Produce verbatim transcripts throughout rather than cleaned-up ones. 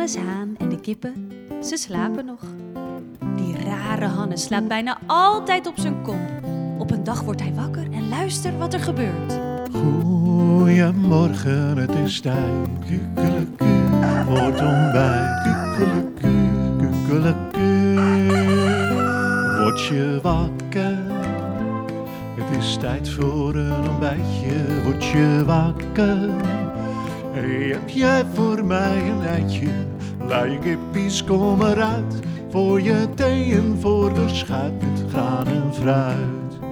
Hannes Haan en de kippen, ze slapen nog. Die rare Hannes slaapt bijna altijd op zijn kop. Op een dag wordt hij wakker en luistert wat er gebeurt. Goeiemorgen, het is tijd. Kukeleku, wordt ontbijt. Kukeleku, kukeleku. Word je wakker? Het is tijd voor een ontbijtje. Word je wakker? Hey, heb jij voor mij een eitje? Laaie kippies, kom eruit. Voor je thee en voor de schuit met graan en fruit.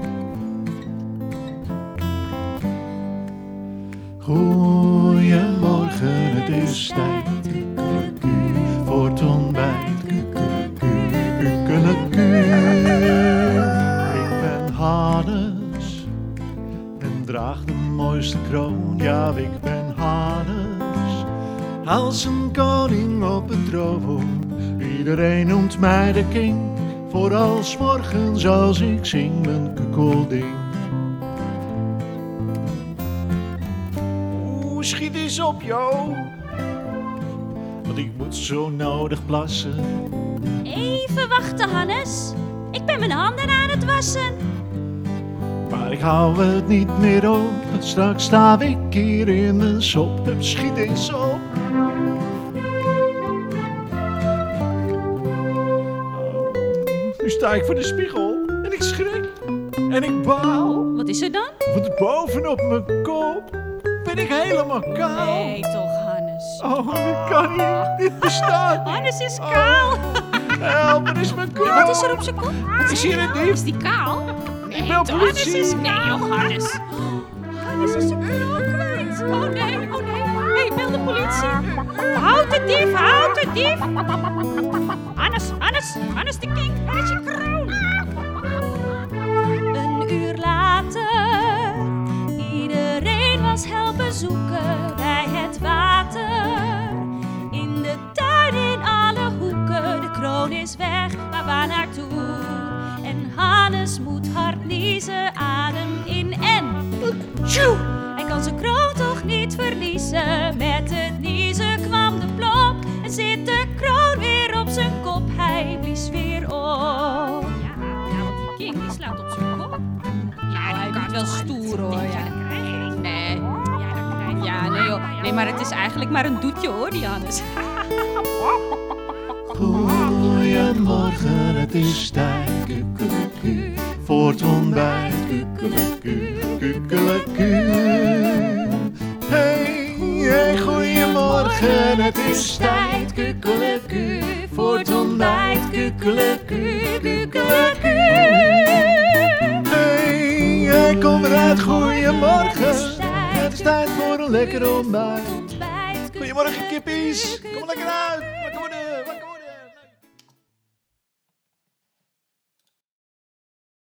Goeiemorgen, het is tijd. Kukeleku, voor het ontbijt. Kukeleku, kukeleku. Ik ben Hannes en draag de mooiste kroon. Ja, ik ben Hannes, als een koning op een troon. Iedereen noemt mij de king, vooral 's morgens als ik zing mijn kukelding. Oeh, schiet eens op, joh, want ik moet zo nodig plassen. Even wachten, Hannes. Ik ben mijn handen aan het wassen. Maar ik hou het niet meer op, straks sta ik hier in mijn sop. Schiet eens op. Nu sta ik voor de spiegel en ik schrik en ik baal. Wat is er dan? Want bovenop mijn kop ben ik helemaal kaal. Nee, toch, Hannes. Oh, dit kan niet. Dit bestaat. Hannes is kaal. Oh, help, er is mijn kop. Wat is er op zijn kop? Ik zie het niet. Is die kaal? Nee, Ik bel toch, Hannes politie. is... Nee, joh, Hannes. Hannes is zijn knol kwijt. Oh nee, oh nee. Hé, hey, bel de politie. Houd de dief, houd de dief. Hannes, Hannes, Hannes de king. Waar is je kroon? Een uur later. Iedereen was helpen zoeken bij het water. In de tuin, in alle hoeken. De kroon is weg, maar waar naartoe? En Hannes moet hard niezen, adem in en... Tjoe! Hij kan zijn kroon toch niet verliezen. Met het niezen kwam de plop en zit de kroon weer op zijn kop. Hij blies weer op. Ja, ja, want die king die slaat op zijn kop. Ja, hij doet wel stoer hoor. Ja. Nee. Ja, nee joh. Nee, maar het is eigenlijk maar een doetje hoor, die Hannes. Goeiemorgen, het is tijd. Kukeleku, voor het ontbijt. Kukeleku, kukeleku. Hey, hey, goeiemorgen, het is tijd. Kukeleku, voor het ontbijt. Kukeleku, kukeleku. Hey, hey, kom eruit, goeiemorgen. Het is tijd voor een lekker ontbijt. Goedemorgen kippies, kom lekker uit. Wakker worden, wakker worden.